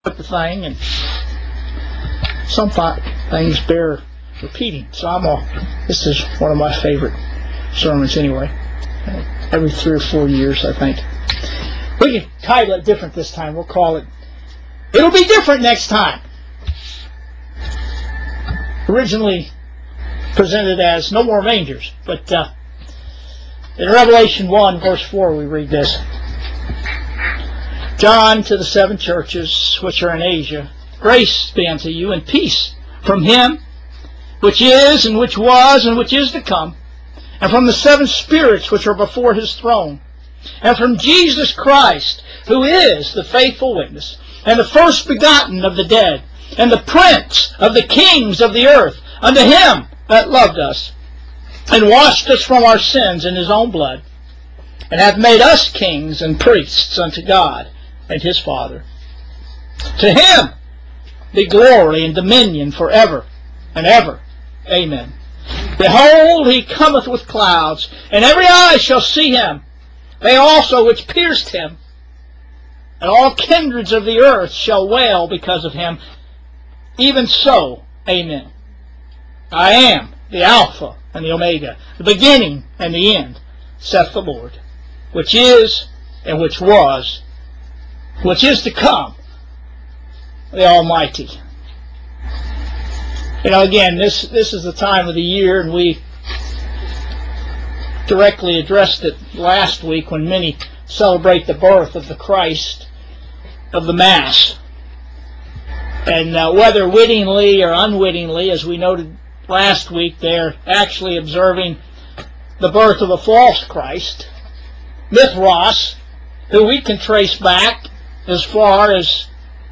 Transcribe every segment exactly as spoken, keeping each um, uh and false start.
the thing, and some things bear repeating. So I'm all, this is one of my favorite sermons anyway. Every three or four years, I think. We can title it different this time. We'll call it, It'll Be Different Next Time. Originally presented as No More Rangers, but uh, in Revelation one, verse four, we read this. John, to the seven churches which are in Asia, grace be unto you, and peace from him which is, and which was, and which is to come, and from the seven spirits which are before his throne, and from Jesus Christ, who is the faithful witness, and the first begotten of the dead, and the prince of the kings of the earth, unto him that loved us, and washed us from our sins in his own blood, and hath made us kings and priests unto God and his Father. To him be glory and dominion forever and ever. Amen. Behold, he cometh with clouds, and every eye shall see him, they also which pierced him, and all kindreds of the earth shall wail because of him. Even so, amen. I am the Alpha and the Omega, the beginning and the end, saith the Lord, which is, and which was, which is to come, the Almighty. You know, again, this, this is the time of the year, and we directly addressed it last week when many celebrate the birth of the Christ of the Mass. And uh, whether wittingly or unwittingly, as we noted last week, they're actually observing the birth of a false Christ, Mithras, who we can trace back as far as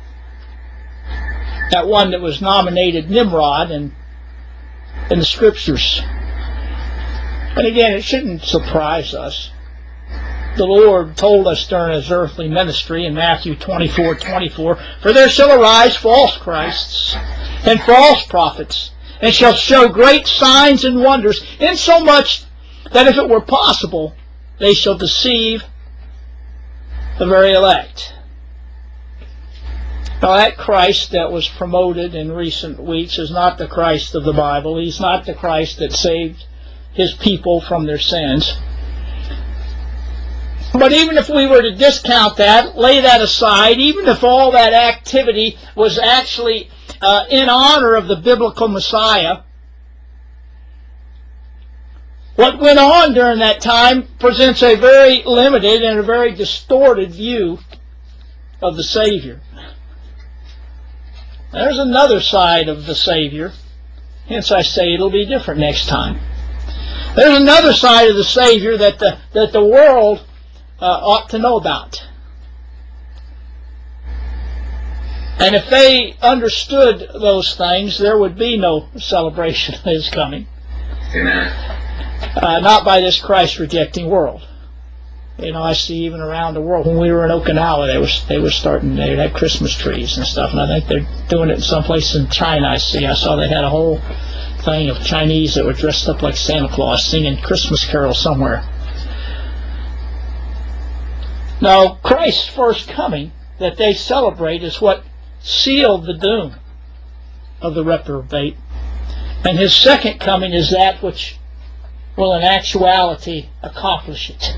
that one that was nominated Nimrod in, in the Scriptures. And again, it shouldn't surprise us. The Lord told us during his earthly ministry in Matthew twenty-four twenty-four, For there shall arise false Christs and false prophets, and shall show great signs and wonders, insomuch that if it were possible, they shall deceive the very elect. Now, that Christ that was promoted in recent weeks is not the Christ of the Bible. He's not the Christ that saved his people from their sins. But even if we were to discount that, lay that aside, even if all that activity was actually uh, in honor of the biblical Messiah, what went on during that time presents a very limited and a very distorted view of the Savior. There's another side of the Savior. Hence I say it'll be different next time. There's another side of the Savior that the, that the world uh, ought to know about. And if they understood those things, there would be no celebration of his coming. Amen. Uh, not by this Christ-rejecting world. You know, I see even around the world, when we were in Okinawa, they were they were starting, they had Christmas trees and stuff, and I think they're doing it in some places in China. I see, I saw they had a whole thing of Chinese that were dressed up like Santa Claus singing Christmas carols somewhere. Now, Christ's first coming that they celebrate is what sealed the doom of the reprobate, and his second coming is that which will in actuality accomplish it.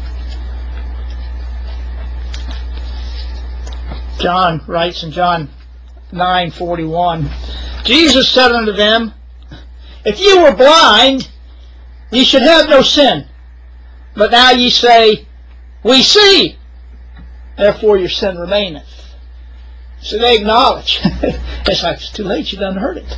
John writes in John nine forty-one, Jesus said unto them, If ye were blind, ye should have no sin. But now ye say, We see, therefore your sin remaineth. So they acknowledge. It's like, it's too late, you done heard it.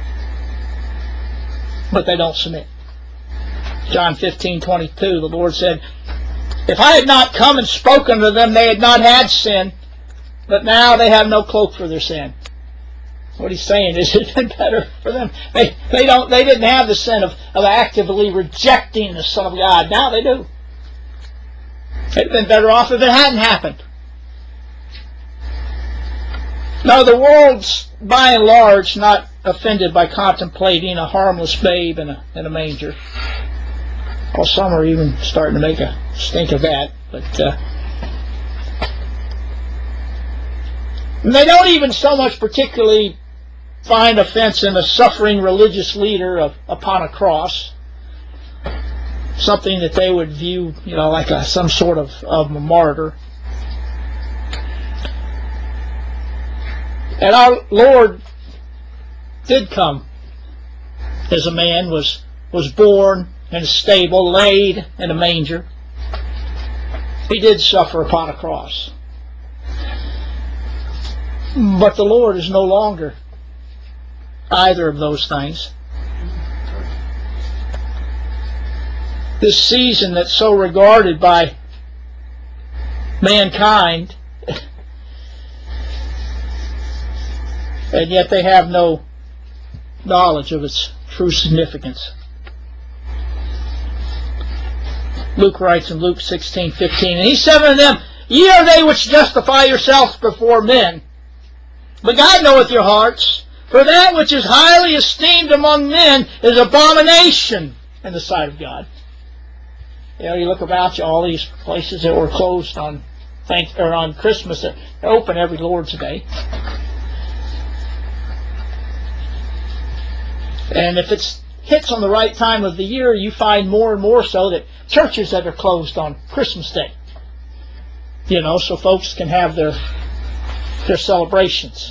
But they don't submit. John fifteen twenty-two, the Lord said, If I had not come and spoken to them, they had not had sin. But now they have no cloak for their sin. What he's saying is it's been better for them. They they don't they didn't have the sin of, of actively rejecting the Son of God. Now they do. They'd have been better off if it hadn't happened. Now the world's by and large not offended by contemplating a harmless babe in a in a manger. Well, some are even starting to make a stink of that, but uh, And they don't even so much particularly find offense in a suffering religious leader of, upon a cross, something that they would view, you know, like a, some sort of, of a martyr. And our Lord did come as a man, was was born in a stable, laid in a manger. He did suffer upon a cross. But the Lord is no longer either of those things. This season that's so regarded by mankind, and yet they have no knowledge of its true significance. Luke writes in Luke sixteen fifteen, and he said unto them, Ye are they which justify yourselves before men, but God knoweth your hearts. For that which is highly esteemed among men is abomination in the sight of God. You know, you look about you, all these places that were closed on thank or on Christmas, they're open every Lord's Day. And if it hits on the right time of the year, you find more and more so that churches that are closed on Christmas Day. You know, so folks can have their their celebrations.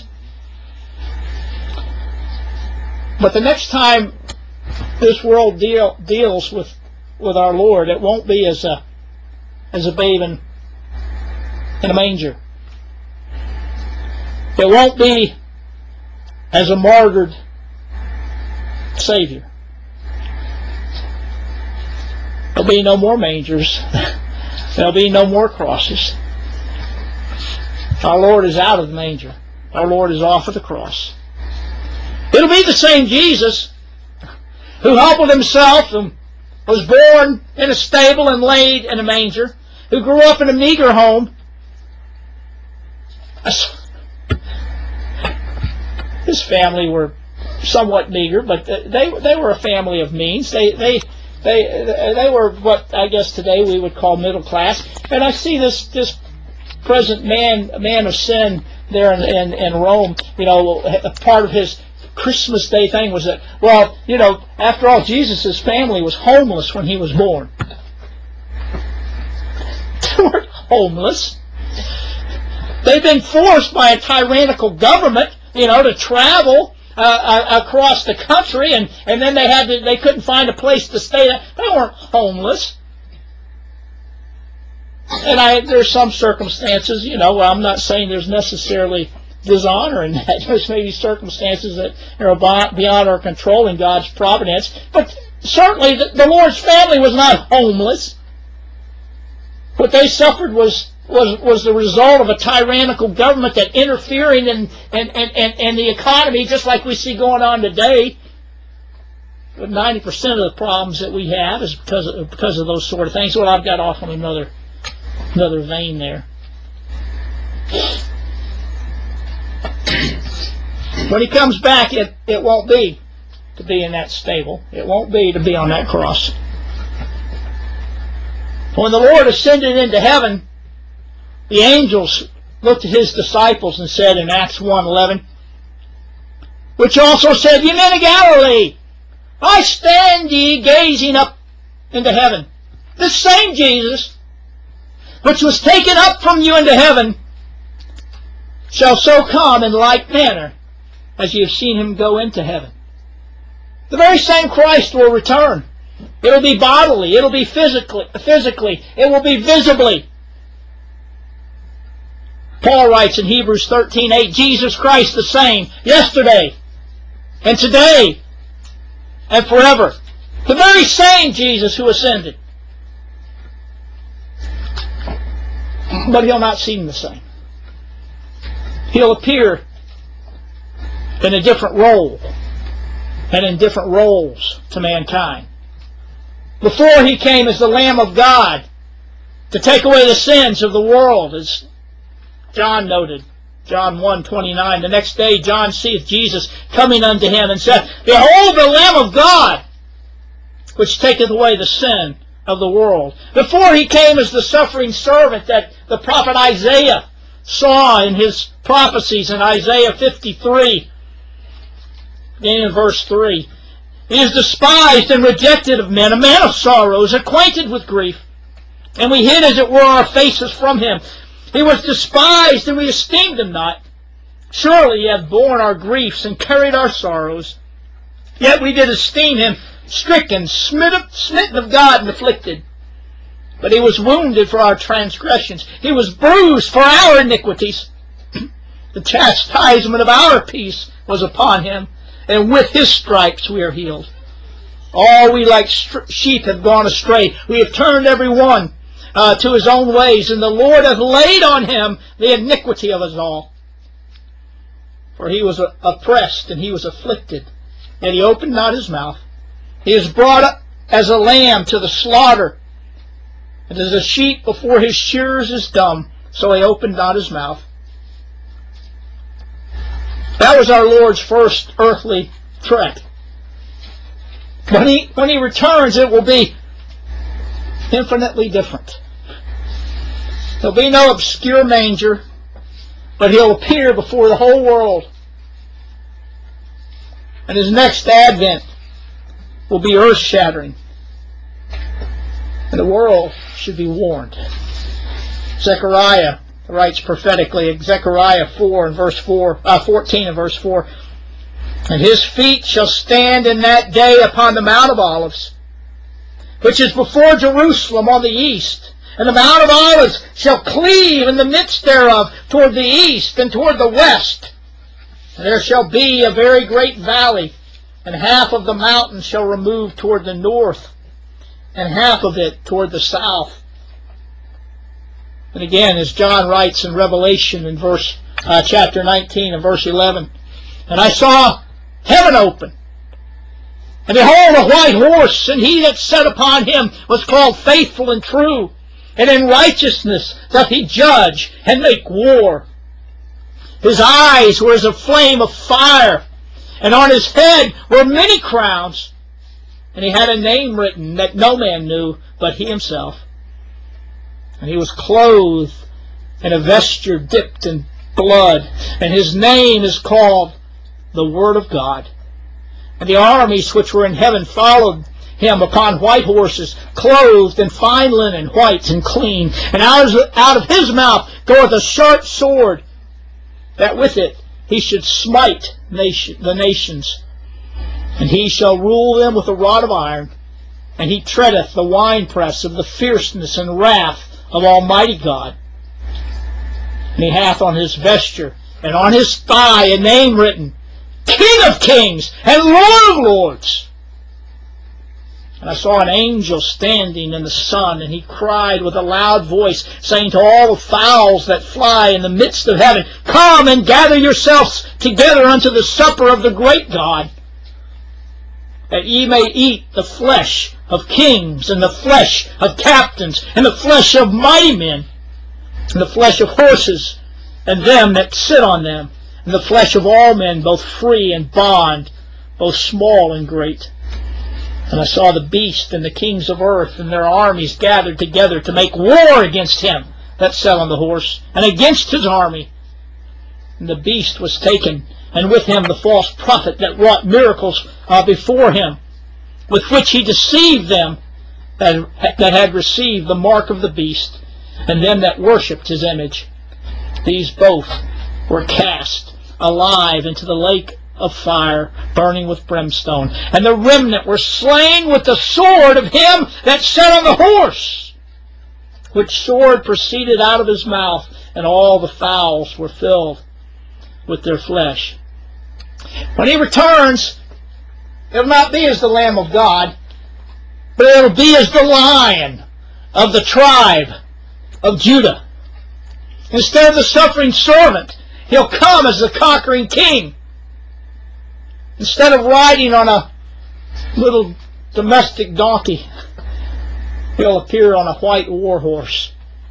But the next time this world deal, deals with, with our Lord, it won't be as a as a babe in, in a manger. It won't be as a martyred Savior. There'll be no more mangers. There'll be no more crosses. Our Lord is out of the manger. Our Lord is off of the cross. It'll be the same Jesus who humbled himself and was born in a stable and laid in a manger, who grew up in a meager home. His family were somewhat meager, but they they were a family of means. They they they they were what I guess today we would call middle class. And I see this this present man man of sin there in in, in Rome. You know, a part of his Christmas Day thing was that, well, you know, after all, Jesus' family was homeless when he was born. They weren't homeless. They've been forced by a tyrannical government, you know, to travel uh, across the country, and, and then they had to, they couldn't find a place to stay. They weren't homeless. And I, there's some circumstances, you know, I'm not saying there's necessarily dishonor in that. There's maybe circumstances that are beyond our control in God's providence. But certainly the, the Lord's family was not homeless. What they suffered was was, was the result of a tyrannical government that interfering in, in, in, in, in the economy, just like we see going on today. But ninety percent of the problems that we have is because of, because of those sort of things. Well, I've got off on another, another vein there. When he comes back, it, it won't be to be in that stable. It won't be to be on that cross. When the Lord ascended into heaven, the angels looked at his disciples and said in Acts one eleven, which also said, Ye men of Galilee, why stand ye gazing up into heaven? This same Jesus, which was taken up from you into heaven, shall so come in like manner as you have seen him go into heaven. The very same Christ will return. It'll be bodily. It'll be physically. Physically. It will be visibly. Paul writes in Hebrews thirteen eight, Jesus Christ the same yesterday and today and forever. The very same Jesus who ascended. But he'll not seem the same. He'll appear in a different role and in different roles to mankind. Before he came as the Lamb of God to take away the sins of the world, as John noted, John one twenty-nine. The next day John seeth Jesus coming unto him and said, Behold the Lamb of God, which taketh away the sin of the world. Before he came as the suffering servant that the prophet Isaiah saw in his prophecies in Isaiah fifty-three, beginning in verse three. He is despised and rejected of men, a man of sorrows, acquainted with grief. And we hid, as it were, our faces from him. He was despised, and we esteemed him not. Surely he hath borne our griefs and carried our sorrows. Yet we did esteem him stricken, smitten of God, and afflicted. But he was wounded for our transgressions. He was bruised for our iniquities. The chastisement of our peace was upon him, and with his stripes we are healed. All we like sheep have gone astray. We have turned every one uh, to his own ways, and the Lord hath laid on him the iniquity of us all. For he was oppressed, and he was afflicted, and he opened not his mouth. He is brought up as a lamb to the slaughter, and as a sheep before his shearers is dumb, so he opened not his mouth. That was our Lord's first earthly trek. When he, when he returns, it will be infinitely different. There'll be no obscure manger, but he'll appear before the whole world. And his next advent will be earth-shattering. And the world should be warned. Zechariah writes prophetically in Zechariah four and verse four, uh, fourteen and verse four, and his feet shall stand in that day upon the Mount of Olives, which is before Jerusalem on the east. And the Mount of Olives shall cleave in the midst thereof toward the east and toward the west. And there shall be a very great valley, and half of the mountain shall remove toward the north, and half of it toward the south. And again, as John writes in Revelation in verse uh, chapter nineteen and verse eleven, and I saw heaven open, and behold, a white horse, and he that sat upon him was called Faithful and True, and in righteousness doth he judge and make war. His eyes were as a flame of fire, and on his head were many crowns, and he had a name written that no man knew but he himself. And he was clothed in a vesture dipped in blood, and his name is called the Word of God. And the armies which were in heaven followed him upon white horses, clothed in fine linen, white and clean. And out of, out of his mouth goeth a sharp sword, that with it he should smite nation, the nations. And he shall rule them with a rod of iron, and he treadeth the winepress of the fierceness and wrath of Almighty God. And he hath on his vesture and on his thigh a name written, King of Kings and Lord of Lords. And I saw an angel standing in the sun, and he cried with a loud voice, saying to all the fowls that fly in the midst of heaven, Come and gather yourselves together unto the supper of the great God, that ye may eat the flesh of kings, and the flesh of captains, and the flesh of mighty men, and the flesh of horses, and them that sit on them, and the flesh of all men, both free and bond, both small and great. And I saw the beast and the kings of earth and their armies gathered together to make war against him that sat on the horse, and against his army. And the beast was taken, and with him the false prophet that wrought miracles uh, before him, with which he deceived them that, that had received the mark of the beast, and them that worshipped his image. These both were cast alive into the lake of fire, burning with brimstone. And the remnant were slain with the sword of him that sat on the horse, which sword proceeded out of his mouth, and all the fowls were filled with their flesh. When he returns, it'll not be as the Lamb of God, but it'll be as the Lion of the tribe of Judah. Instead of the suffering servant, he'll come as the conquering king. Instead of riding on a little domestic donkey, he'll appear on a white war horse.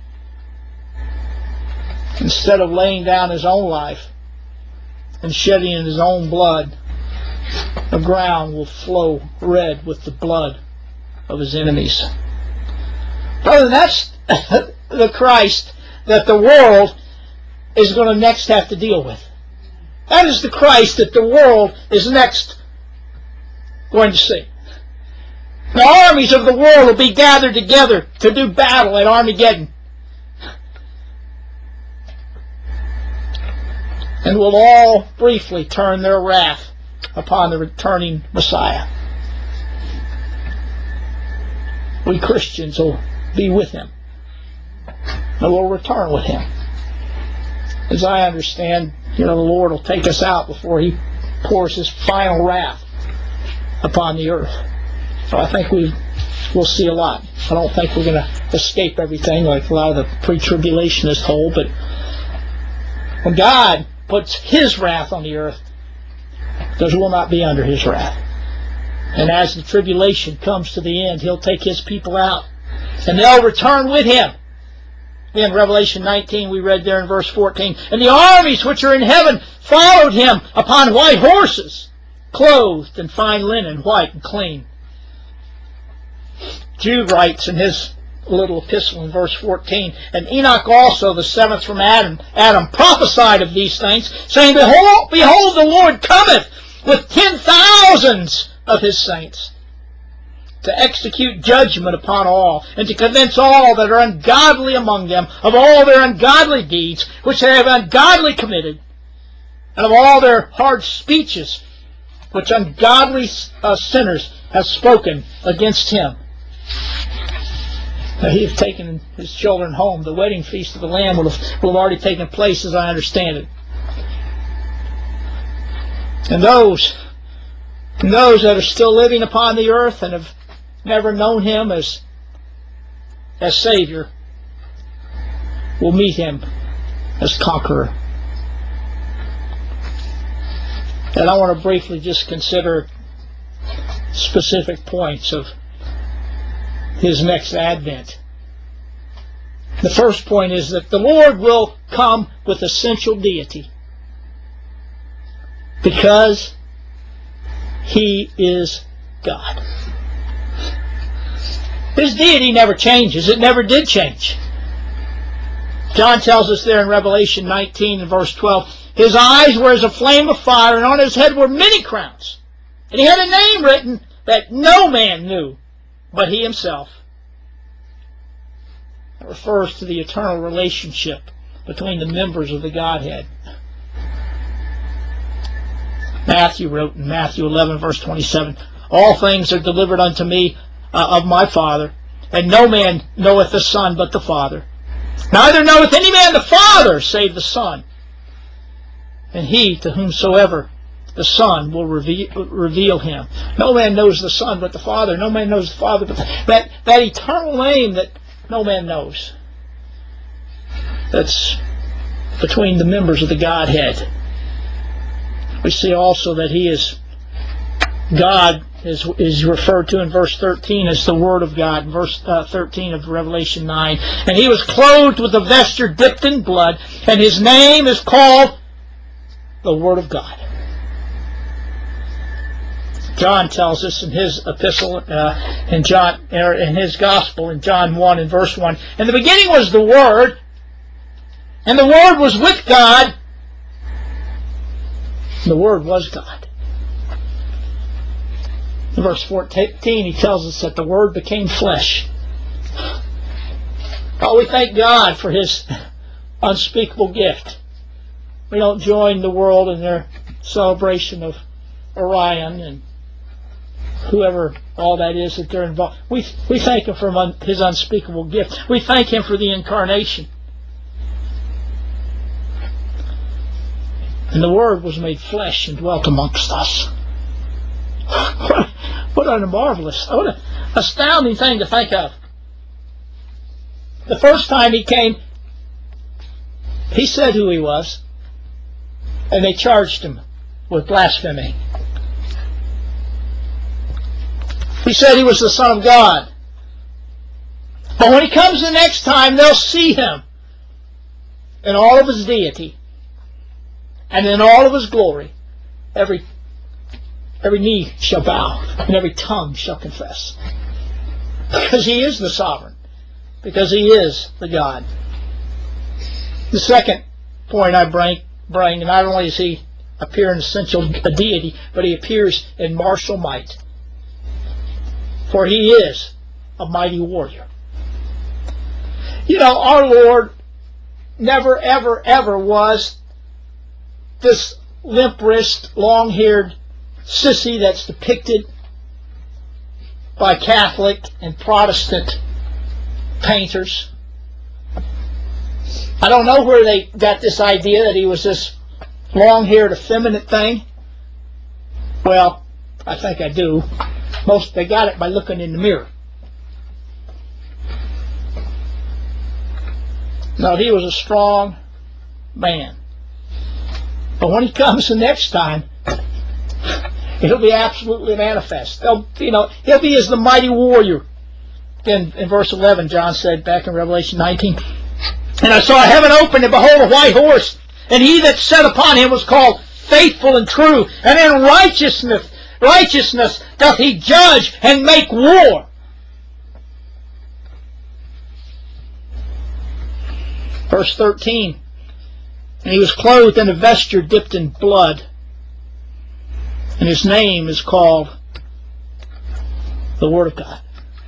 Instead of laying down his own life and shedding his own blood, the ground will flow red with the blood of his enemies. Brother, that's the Christ that the world is going to next have to deal with. That is the Christ that the world is next going to see. The armies of the world will be gathered together to do battle at Armageddon. And will all briefly turn their wrath upon the returning Messiah. We Christians will be with Him. And we'll return with Him. As I understand, you know, the Lord will take us out before He pours His final wrath upon the earth. So I think we will see a lot. I don't think we're going to escape everything like a lot of the pre-tribulationists hold, but when God puts His wrath on the earth, those will not be under His wrath. And as the tribulation comes to the end, He'll take His people out, and they'll return with Him. In Revelation nineteen, we read there in verse fourteen, and the armies which are in heaven followed Him upon white horses, clothed in fine linen, white and clean. Jude writes in his little epistle in verse fourteen, and Enoch also, the seventh from Adam, Adam prophesied of these things, saying, Behold, behold, the Lord cometh with ten thousands of His saints, to execute judgment upon all, and to convince all that are ungodly among them of all their ungodly deeds, which they have ungodly committed, and of all their hard speeches, which ungodly uh, sinners have spoken against Him. Now, He has taken His children home. The wedding feast of the Lamb will have, will have already taken place, as I understand it. And those, and those that are still living upon the earth and have never known Him as, as Savior will meet Him as conqueror. And I want to briefly just consider specific points of His next advent. The first point is that the Lord will come with essential deity because He is God. His deity never changes. It never did change. John tells us there in Revelation nineteen and verse twelve, His eyes were as a flame of fire, and on His head were many crowns. And He had a name written that no man knew but He Himself. It refers to the eternal relationship between the members of the Godhead. Matthew wrote in Matthew eleven, verse twenty-seven, All things are delivered unto me uh, of my Father, and no man knoweth the Son but the Father. Neither knoweth any man the Father save the Son, and he to whomsoever the Son will reveal, reveal Him. No man knows the Son but the Father. No man knows the Father but the, that, that eternal name that no man knows. That's between the members of the Godhead. We see also that He is God, is, is referred to in verse thirteen as the Word of God, in verse uh, thirteen of Revelation nine. And He was clothed with a vesture dipped in blood, and His name is called the Word of God. John tells us in his epistle, uh, in John, er, in his gospel, in John one and verse one, in the beginning was the Word, and the Word was with God. The Word was God. In verse fourteen, he tells us that the Word became flesh. Oh, we thank God for His unspeakable gift. We don't join the world in their celebration of Orion and whoever all that is that they're involved. We, we thank Him for His unspeakable gift. We thank Him for the incarnation. And the Word was made flesh and dwelt amongst us. What, what a marvelous, what an astounding thing to think of. The first time He came, He said who He was, and they charged Him with blasphemy. He said He was the Son of God. But when He comes the next time, they'll see Him in all of His deity and in all of His glory. Every, every knee shall bow and every tongue shall confess. Because He is the sovereign. Because He is the God. The second point I bring, bring not only does he appear in essential deity, but he appears in martial might. For he is a mighty warrior. You know, our Lord never, ever, ever was this limp-wrist, long-haired sissy that's depicted by Catholic and Protestant painters. I don't know where they got this idea that he was this long-haired, effeminate thing. Well, I think I do. Most they got it by looking in the mirror. No, he was a strong man. But when he comes the next time, it'll be absolutely manifest. They'll, you know, he'll be as the mighty warrior. In, in verse eleven, John said back in Revelation nineteen, and I saw heaven open, and behold, a white horse, and he that sat upon him was called Faithful and True, and in righteousness, righteousness doth he judge and make war. Verse thirteen, and he was clothed in a vesture dipped in blood, and his name is called the Word of God.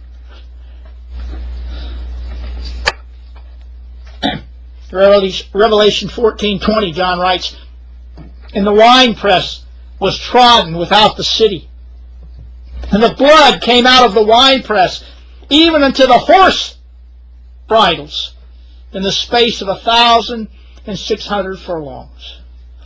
Revelation fourteen twenty, John writes, and the winepress was trodden without the city, and the blood came out of the winepress, even unto the horse bridles, in the space of a thousand and six hundred furlongs.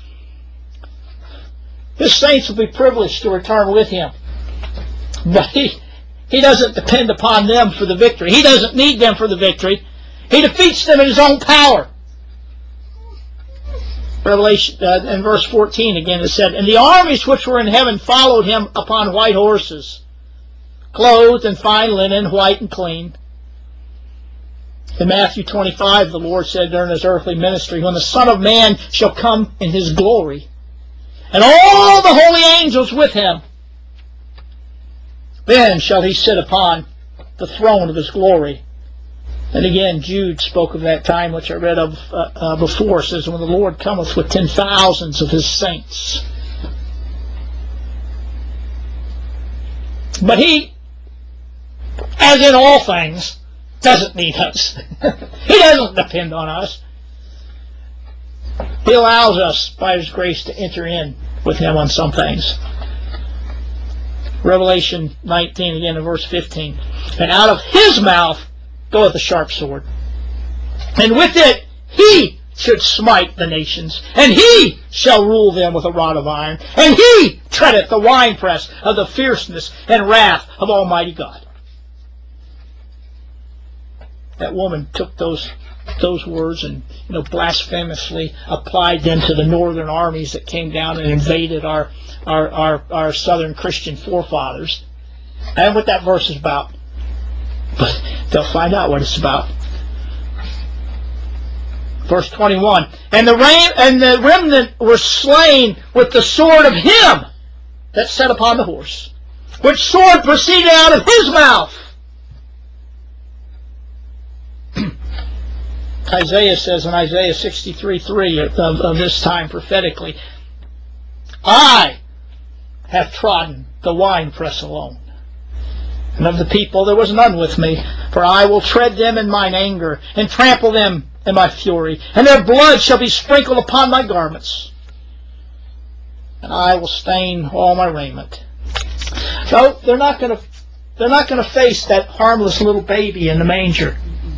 His saints will be privileged to return with him, but he, he doesn't depend upon them for the victory. He doesn't need them for the victory. He defeats them in his own power. Revelation, uh, in verse fourteen again it said, and the armies which were in heaven followed him upon white horses, clothed in fine linen, white and clean. In Matthew twenty-five, the Lord said during his earthly ministry, when the Son of Man shall come in his glory, and all the holy angels with him, then shall he sit upon the throne of his glory. And again, Jude spoke of that time, which I read of uh, uh, before, says, when the Lord cometh with ten thousands of his saints. But he, as in all things, doesn't need us. He doesn't depend on us. He allows us, by his grace, to enter in with him on some things. Revelation nineteen, again in verse fifteen. And out of his mouth goeth a sharp sword, and with it he should smite the nations, and he shall rule them with a rod of iron, and he treadeth the winepress of the fierceness and wrath of Almighty God. That woman took those those words and, you know, blasphemously applied them to the northern armies that came down and invaded our our our, our southern Christian forefathers. And what that verse is about. But they'll find out what it's about. Verse twenty-one, and the rain and the remnant were slain with the sword of him that sat upon the horse, which sword proceeded out of his mouth. Isaiah says in Isaiah sixty-three three of, of this time prophetically, I have trodden the winepress alone, and of the people there was none with me, for I will tread them in mine anger, and trample them in my fury, and their blood shall be sprinkled upon my garments, and I will stain all my raiment. No, they're not going to they're not going to face that harmless little baby in the manger.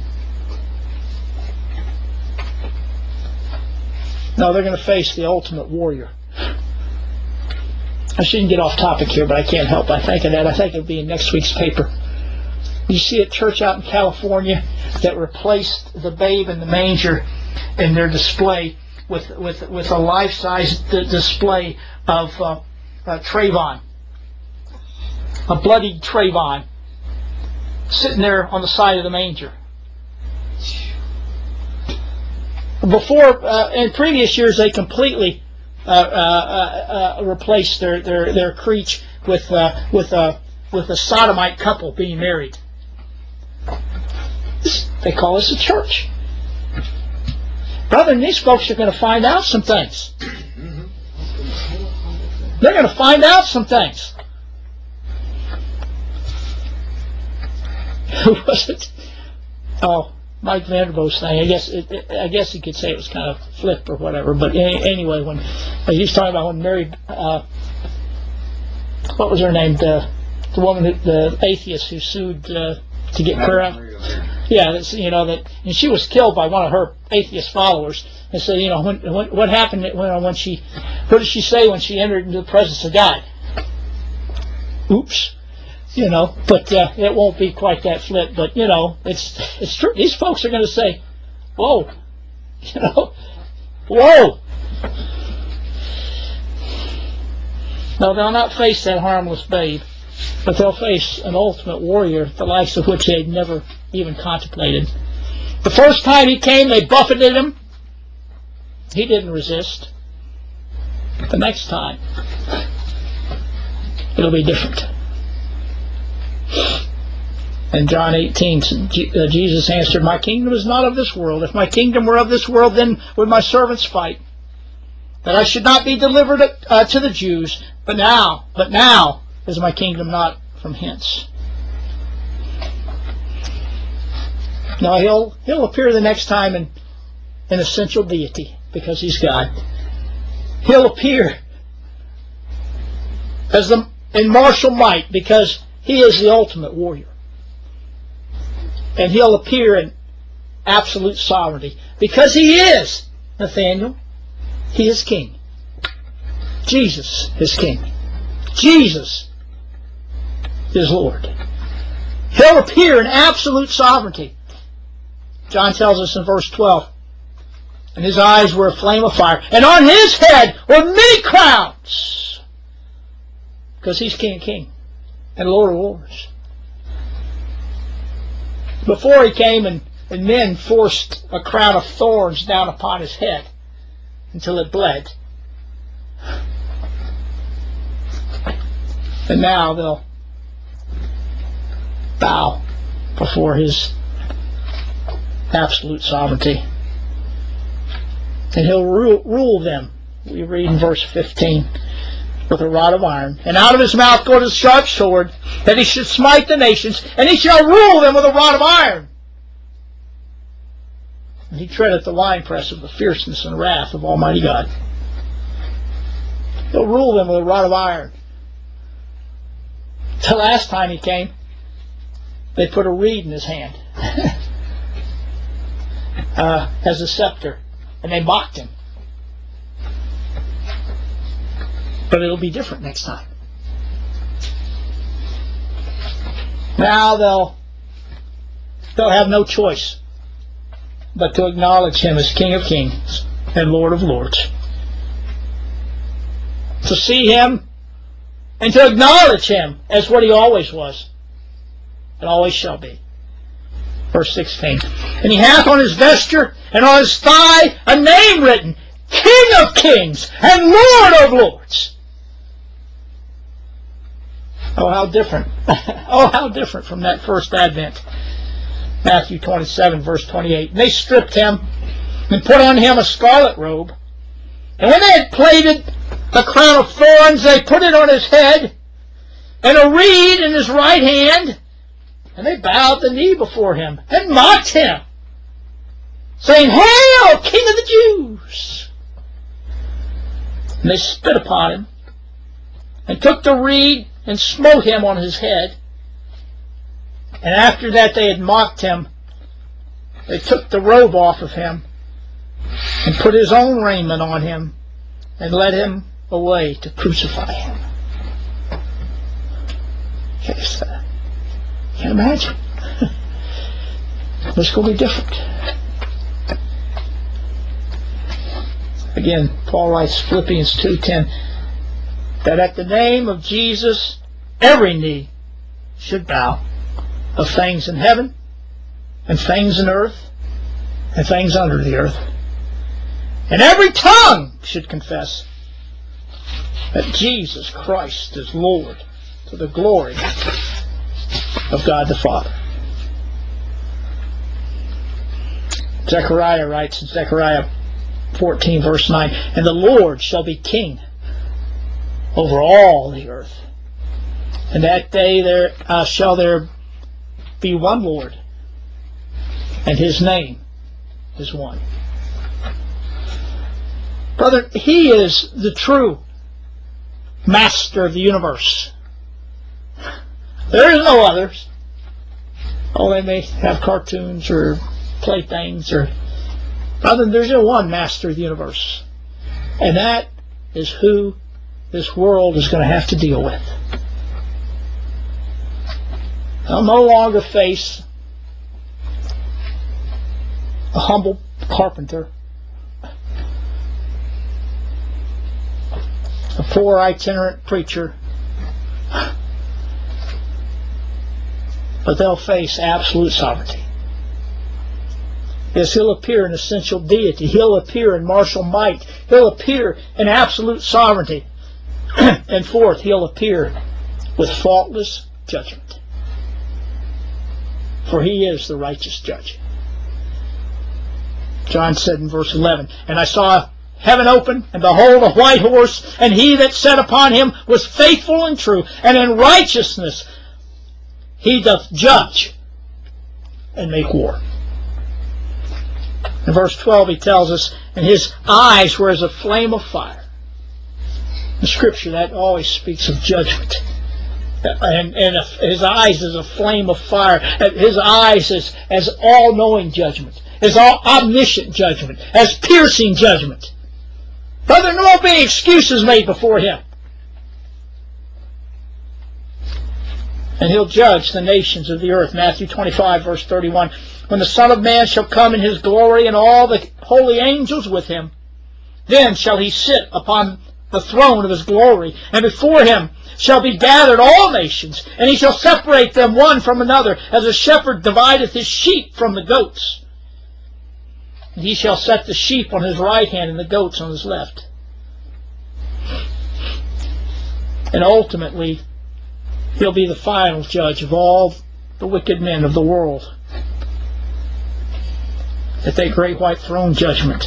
No, they're going to face the ultimate warrior. I shouldn't get off topic here, but I can't help but think of that. I think it'll be in next week's paper. You see a church out in California that replaced the babe in the manger in their display with with with a life-size d- display of uh, uh, Trayvon, a bloodied Trayvon, sitting there on the side of the manger. Before, uh, in previous years, they completely uh, uh, uh, replaced their their their creech with uh, with a with a sodomite couple being married. They call us a church. Brother, these folks are going to find out some things. They're going to find out some things. Who was it? Oh, Mike Vanderboost's thing. I guess it, it, I guess you could say it was kind of flip or whatever. But anyway, when uh, he's talking about when Mary, uh, what was her name? The the woman, who, the atheist who sued uh, to get prayer out. Yeah, that's, you know that, and she was killed by one of her atheist followers. And so, you know, when, when what happened when when she, what did she say when she entered into the presence of God? Oops. You know, but uh, it won't be quite that flip. But, you know, it's it's true. These folks are going to say, whoa, you know, whoa. No, they'll not face that harmless babe, but they'll face an ultimate warrior, the likes of which they'd never even contemplated. The first time he came, they buffeted him. He didn't resist. The next time, it'll be different. In John eighteen, Jesus answered, my kingdom is not of this world. If my kingdom were of this world, then would my servants fight, that I should not be delivered uh, to the Jews. But now, but now is my kingdom not from hence. Now he'll he'll appear the next time in in essential deity, because he's God. He'll appear as the in martial might, because he is the ultimate warrior. And he'll appear in absolute sovereignty, because he is, Nathaniel, he is king. Jesus is king. Jesus is Lord. He'll appear in absolute sovereignty. John tells us in verse twelve, and his eyes were a flame of fire, and on his head were many crowns, because he's King of Kings and Lord of Lords. Before he came, and, and men forced a crown of thorns down upon his head until it bled. And now they'll bow before his absolute sovereignty. And he'll rule, rule them. We read in verse fifteen, with a rod of iron. And out of his mouth goeth a sharp sword, that he should smite the nations, and he shall rule them with a rod of iron. And he treadeth the winepress of the fierceness and wrath of Almighty God. He'll rule them with a rod of iron. The last time he came, they put a reed in his hand uh, as a scepter, and they mocked him. But it'll be different next time. Now they'll they'll have no choice but to acknowledge him as King of Kings and Lord of Lords. To see him and to acknowledge him as what he always was and always shall be. Verse sixteen. And he hath on his vesture and on his thigh a name written, King of Kings and Lord of Lords. Oh, how different. Oh, how different from that first advent. Matthew twenty-seven, verse twenty-eight. And they stripped him and put on him a scarlet robe. And when they had plaited a crown of thorns, they put it on his head, and a reed in his right hand. And they bowed the knee before him and mocked him, saying, Hail, King of the Jews! And they spit upon him, and took the reed and smote him on his head. And after that they had mocked him, they took the robe off of him, and put his own raiment on him, and led him away to crucify him. Yes, uh, can't imagine. It's going to be different. Again, Paul writes Philippians two ten, that at the name of Jesus every knee should bow, of things in heaven and things in earth and things under the earth, and every tongue should confess that Jesus Christ is Lord, to the glory of God the Father. Zechariah writes in Zechariah fourteen, verse nine, and the Lord shall be king over all the earth. And that day there uh, shall there be one Lord, and his name is one. Brother, he is the true master of the universe. There is no others. Oh, they may have cartoons or playthings, or brother, there's no one master of the universe. And that is who this world is going to have to deal with. They'll no longer face a humble carpenter, a poor itinerant preacher, but they'll face absolute sovereignty. Yes, he'll appear in essential deity. He'll appear in martial might. He'll appear in absolute sovereignty. And fourth, he'll appear with faultless judgment. For he is the righteous judge. John said in verse eleven, and I saw heaven open, and behold, a white horse, and he that sat upon him was faithful and true, and in righteousness he doth judge and make war. In verse twelve he tells us, and his eyes were as a flame of fire. In Scripture that always speaks of judgment. And, and his eyes is a flame of fire. His eyes is as all-knowing judgment, as all omniscient judgment, as piercing judgment. But there won't be excuses made before him. And he'll judge the nations of the earth. Matthew twenty-five, verse thirty-one. When the Son of Man shall come in his glory, and all the holy angels with him, then shall he sit upon the throne of his glory, and before him shall be gathered all nations, and he shall separate them one from another, as a shepherd divideth his sheep from the goats. And he shall set the sheep on his right hand and the goats on his left. And ultimately, he'll be the final judge of all the wicked men of the world at that great white throne judgment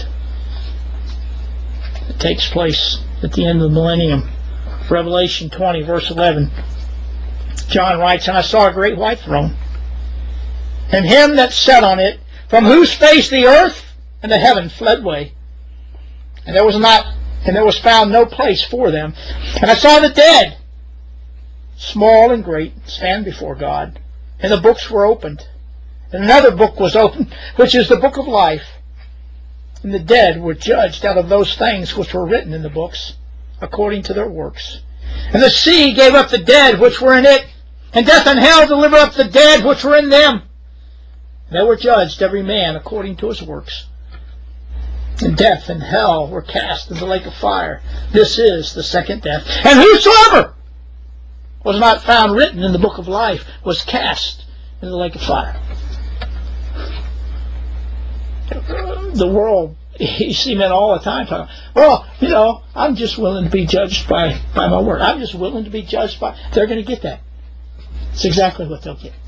that takes place at the end of the millennium. Revelation twenty, verse eleven. John writes, and I saw a great white throne, and him that sat on it, from whose face the earth and the heaven fled away, and there was not, and there was found no place for them. And I saw the dead, small and great, stand before God, and the books were opened. And another book was opened, which is the book of life. And the dead were judged out of those things which were written in the books, according to their works. And the sea gave up the dead which were in it, and death and hell delivered up the dead which were in them. And they were judged every man according to his works. And death and hell were cast into the lake of fire. This is the second death. And whosoever was not found written in the book of life was cast into the lake of fire. The world, you see men all the time talking, well, you know, I'm just willing to be judged by, by my word. I'm just willing to be judged by... They're going to get that. It's exactly what they'll get.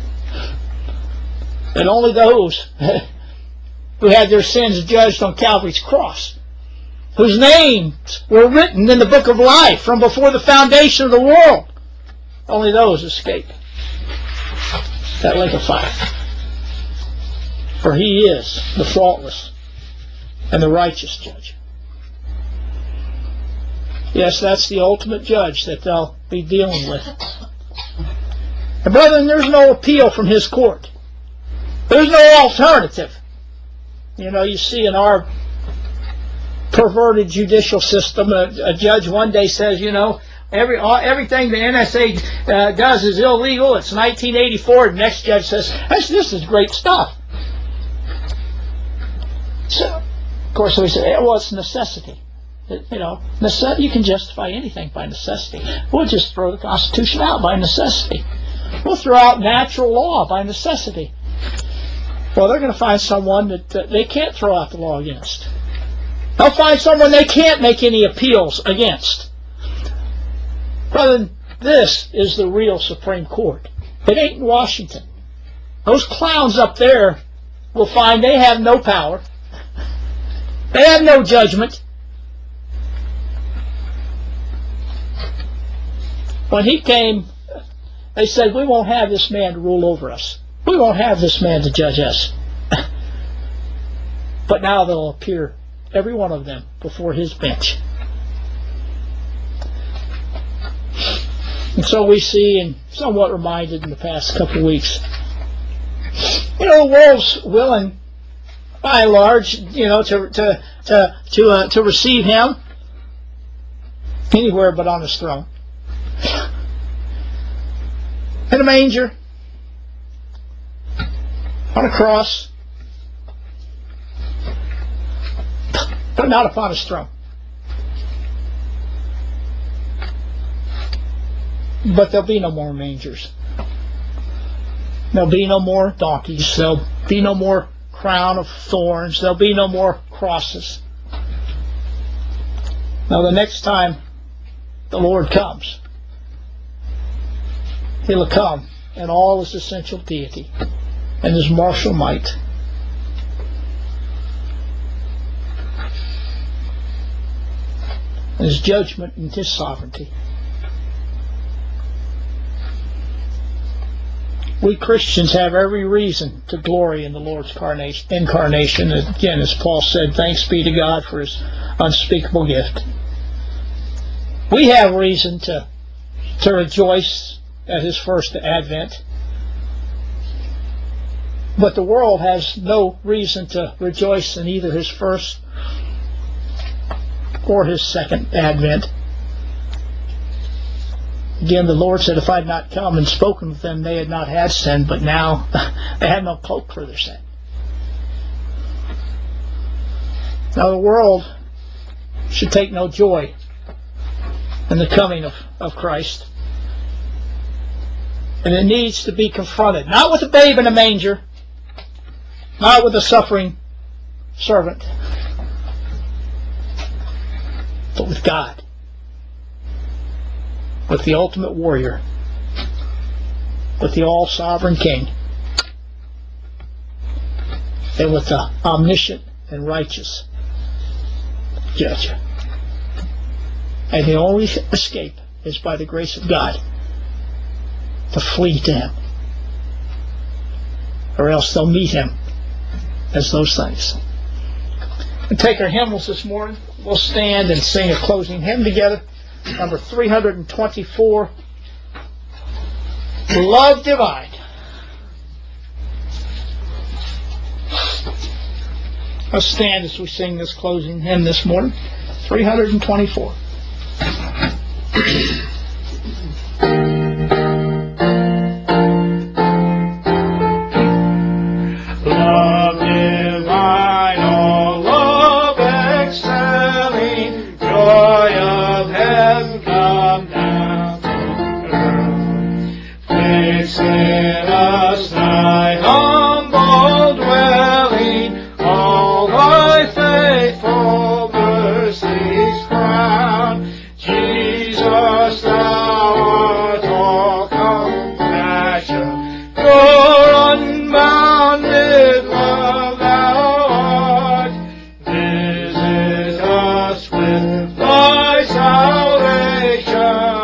And only those who had their sins judged on Calvary's cross, whose names were written in the book of life from before the foundation of the world, only those escape that lake of fire. For he is the faultless and the righteous judge. Yes, that's the ultimate judge that they'll be dealing with. And brethren, there's no appeal from his court. There's no alternative. You know, you see in our perverted judicial system, a, a judge one day says, you know, every everything the N S A uh, does is illegal. It's nineteen eighty-four. The next judge says, this, this is great stuff. So, of course, we say, well, it's necessity. You know, necessity, you can justify anything by necessity. We'll just throw the Constitution out by necessity. We'll throw out natural law by necessity. Well, they're going to find someone that uh, they can't throw out the law against. They'll find someone they can't make any appeals against. Brother, this is the real Supreme Court. It ain't in Washington. Those clowns up there will find they have no power. They had no judgment. When he came, they said, we won't have this man to rule over us. We won't have this man to judge us. But now they'll appear, every one of them, before his bench. And so we see, and somewhat reminded in the past couple of weeks, you know, the world's willing, by and large, you know, to to to to, uh, to receive him anywhere but on his throne, in a manger, on a cross, but not upon his throne. But there'll be no more mangers. There'll be no more donkeys. There'll be no more crown of thorns. There'll be no more crosses. Now, the next time the Lord comes, He'll come in all His essential deity and His martial might. His judgment and His sovereignty. We Christians have every reason to glory in the Lord's incarnation. Again, as Paul said, thanks be to God for His unspeakable gift. We have reason to, to rejoice at His first advent. But the world has no reason to rejoice in either His first or His second advent. Again, the Lord said, if I had not come and spoken with them, they had not had sin, but now they have no cloak for their sin. Now the world should take no joy in the coming of, of Christ. And it needs to be confronted, not with a babe in a manger, not with a suffering servant, but with God. With the ultimate warrior, with the all-sovereign King, and with the omniscient and righteous Judge. And the only escape is by the grace of God to flee to Him, or else they'll meet Him as those things. And take our hymnals this morning. We'll stand and sing a closing hymn together. Number three hundred twenty-four, Love Divine. Let's stand as we sing this closing hymn this morning. three hundred twenty-four. Love divine, oh love excelling, joy of heaven come down to earth. Fix in us thy humble dwelling, all thy faithful mercies crown. Jesus, thou art all compassion, your unbounded love thou art. Visit us with thy salvation.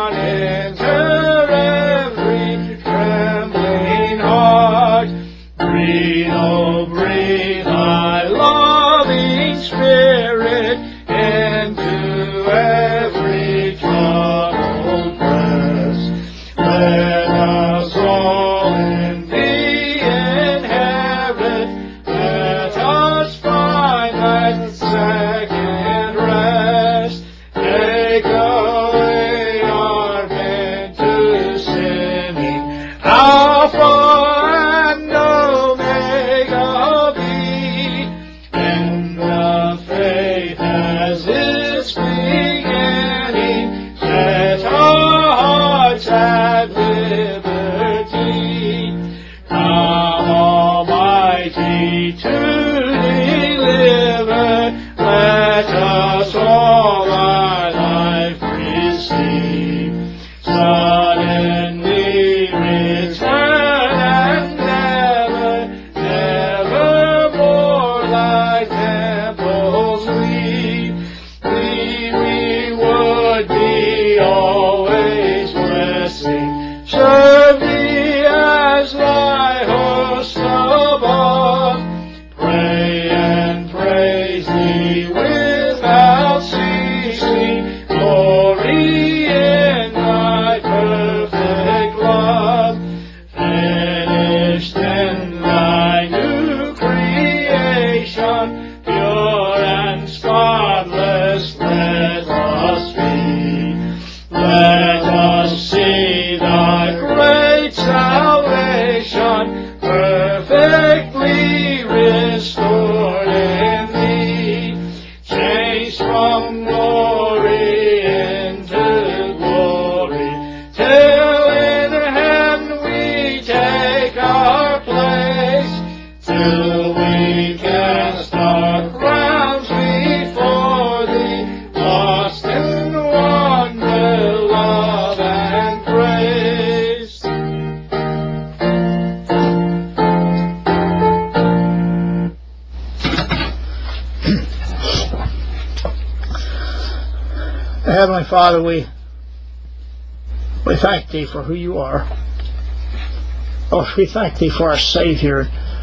Heavenly Father, we, we thank Thee for who You are. Oh, we thank Thee for our Savior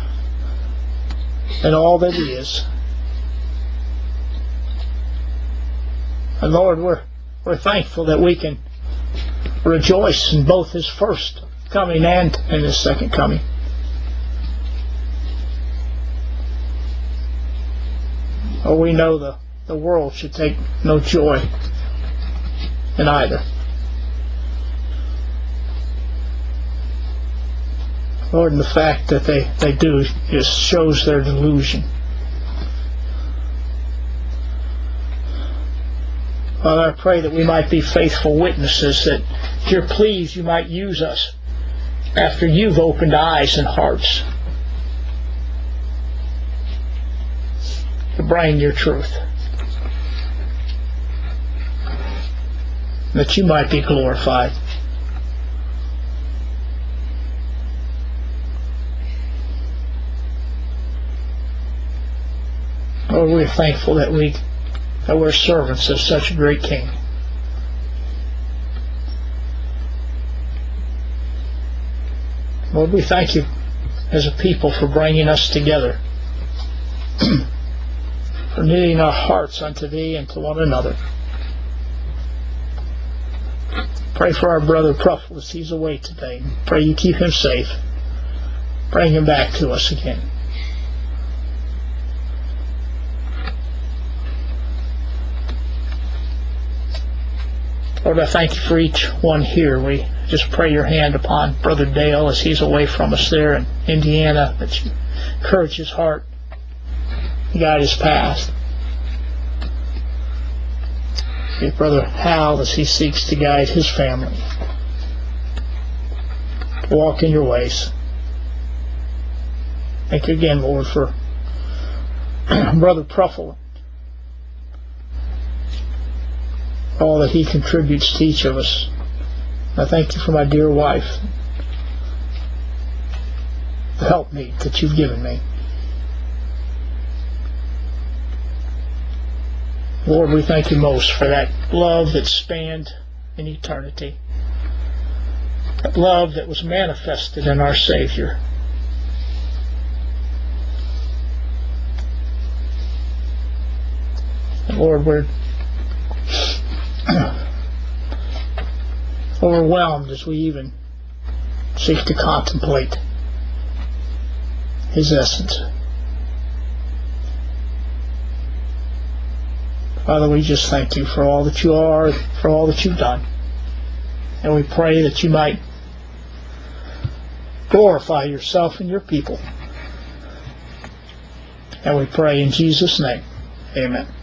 and all that He is. And Lord, we're, we're thankful that we can rejoice in both His first coming and in His second coming. Oh, we know the, the world should take no joy in either. Lord, and the fact that they, they do just shows their delusion. Father, I pray that we might be faithful witnesses, that if You're pleased, You might use us after You've opened eyes and hearts to bring Your truth, that You might be glorified. Lord, we're thankful that we that we're servants of such a great King. Lord, we thank You as a people for bringing us together, for knitting our hearts unto Thee and to one another. Pray for our brother Pruffle as he's away today. Pray You keep him safe. Bring him back to us again. Lord, I thank You for each one here. We just pray Your hand upon Brother Dale as he's away from us there in Indiana, that You encourage his heart, guide his path. Give Brother Hal as he seeks to guide his family. Walk in Your ways. Thank You again, Lord, for Brother Pruffle, all that he contributes to each of us. I thank You for my dear wife, the helpmeet that You've given me. Lord, we thank You most for that love that spanned in eternity, that love that was manifested in our Savior. And Lord, we're overwhelmed as we even seek to contemplate His essence. Father, we just thank You for all that You are, for all that You've done. And we pray that You might glorify Yourself and Your people. And we pray in Jesus' name. Amen.